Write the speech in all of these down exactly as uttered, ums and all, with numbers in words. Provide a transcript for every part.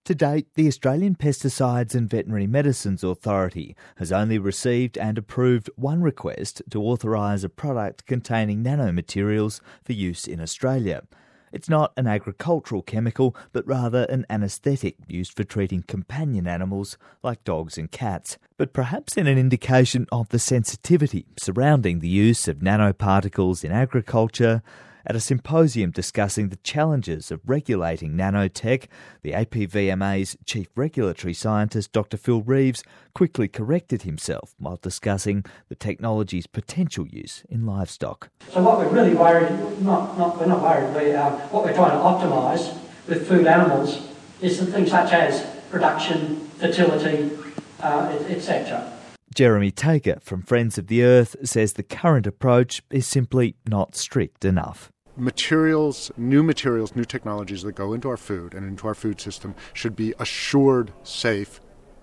To date, the Australian Pesticides and Veterinary Medicines Authority has only received and approved one request to authorise a product containing nanomaterials for use in Australia. It's not an agricultural chemical, but rather an anaesthetic used for treating companion animals like dogs and cats. But perhaps in an indication of the sensitivity surrounding the use of nanoparticles in agriculture. At a symposium discussing the challenges of regulating nanotech, the A P V M A's Chief Regulatory Scientist, Doctor Phil Reeves, quickly corrected himself while discussing the technology's potential use in livestock. So what we're really worried, not, not, we're not worried, we, uh, what we're trying to optimise with food animals is the things such as production, fertility, uh, et cetera. Jeremy Taker from Friends of the Earth says the current approach is simply not strict enough. Materials, new materials, new technologies that go into our food and into our food system should be assured safe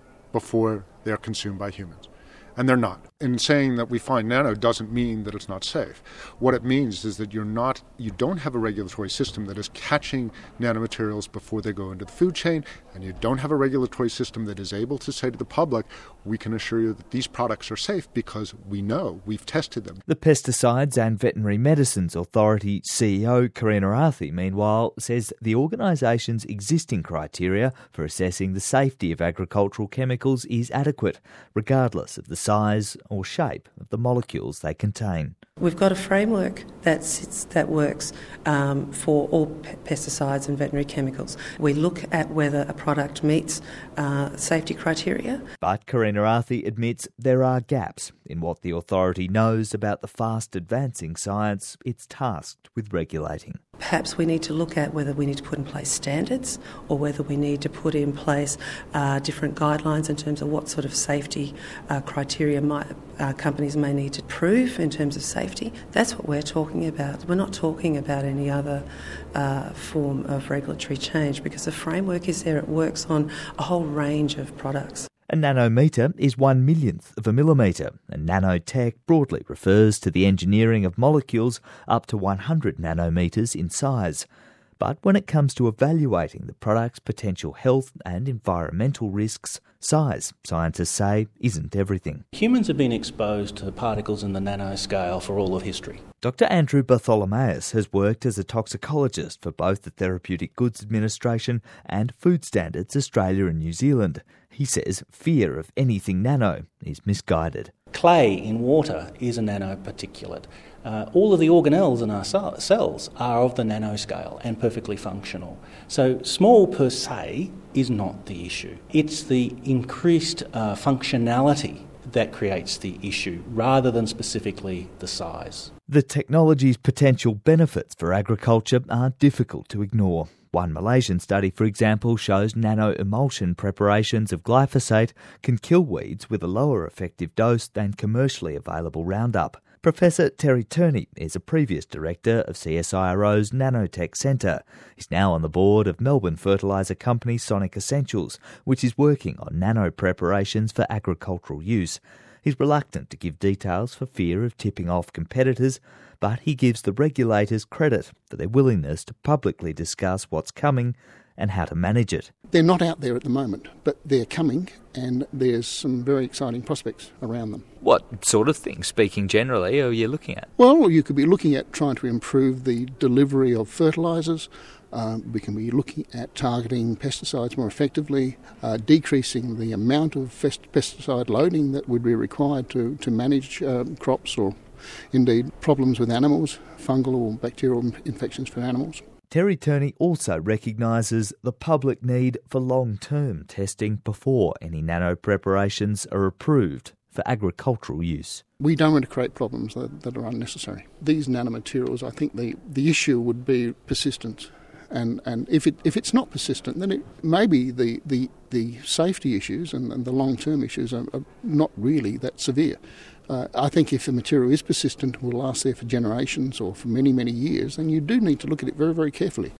before they are consumed by humans. And they're not. In saying that we find nano doesn't mean that it's not safe. What it means is that you're not, you don't have a regulatory system that is catching nanomaterials before they go into the food chain, and you don't have a regulatory system that is able to say to the public, we can assure you that these products are safe because we know, we've tested them. The Pesticides and Veterinary Medicines Authority C E O, Karina Arthi, meanwhile, says the organisation's existing criteria for assessing the safety of agricultural chemicals is adequate, regardless of the size or shape of the molecules they contain. We've got a framework that sits, that works um, for all pe- pesticides and veterinary chemicals. We look at whether a product meets uh, safety criteria. But Karina Arthi admits there are gaps in what the authority knows about the fast advancing science it's tasked with regulating. Perhaps we need to look at whether we need to put in place standards or whether we need to put in place uh, different guidelines in terms of what sort of safety uh, criteria might, uh, companies may need to prove in terms of safety. That's what we're talking about. We're not talking about any other uh, form of regulatory change because the framework is there. It works on a whole range of products. A nanometre is one millionth of a millimetre, and nanotech broadly refers to the engineering of molecules up to one hundred nanometres in size. But when it comes to evaluating the product's potential health and environmental risks, size, scientists say, isn't everything. Humans have been exposed to particles in the nanoscale for all of history. Doctor Andrew Bartholomaeus has worked as a toxicologist for both the Therapeutic Goods Administration and Food Standards Australia and New Zealand. He says fear of anything nano is misguided. Clay in water is a nanoparticulate. Uh, all of the organelles in our cells are of the nanoscale and perfectly functional. So small per se is not the issue. It's the increased uh, functionality that creates the issue rather than specifically the size. The technology's potential benefits for agriculture are difficult to ignore. One Malaysian study, for example, shows nano-emulsion preparations of glyphosate can kill weeds with a lower effective dose than commercially available Roundup. Professor Terry Turney is a previous director of C S I R O's Nanotech Centre. He's now on the board of Melbourne fertiliser company Sonic Essentials, which is working on nano preparations for agricultural use. He's reluctant to give details for fear of tipping off competitors, but he gives the regulators credit for their willingness to publicly discuss what's coming and how to manage it. They're not out there at the moment, but they're coming and there's some very exciting prospects around them. What sort of things, speaking generally, are you looking at? Well, you could be looking at trying to improve the delivery of fertilisers. Um, we can be looking at targeting pesticides more effectively, uh, decreasing the amount of fest- pesticide loading that would be required to, to manage uh, crops or indeed problems with animals, fungal or bacterial infections for animals. Terry Turney also recognises the public need for long-term testing before any nano preparations are approved for agricultural use. We don't want to create problems that, that are unnecessary. These nanomaterials, I think the, the issue would be persistence. And and if it if it's not persistent, then it, maybe the, the, the safety issues and, and the long-term issues are, are not really that severe. Uh, I think if the material is persistent, will last there for generations or for many, many years, then you do need to look at it very, very carefully.